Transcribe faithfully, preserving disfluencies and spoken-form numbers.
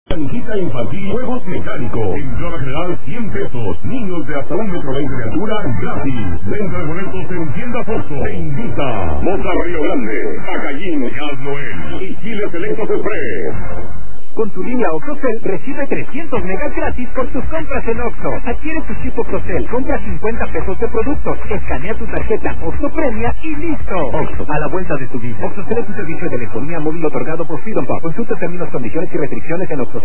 Canjita infantil, juegos mecánicos. Entrada general cien pesos. Niños de hasta un metro veinte de altura, gratis. Venta de boletos en tienda Foxo. Te invita. Moza Río Grande, Acayín, Gas Noel y Chile Selectos Express. Con tu línea Oxocel recibe trescientos megas gratis por tus compras en Oxxo. Adquiere tu chip Oxocel, compra cincuenta pesos de productos, escanea tu tarjeta Oxxo Premia y listo. Oxxo, a la vuelta de tu vida. Oxocel es un servicio de telefonía móvil otorgado por Freedom Pop. Consulta términos, condiciones y restricciones en Oxxo.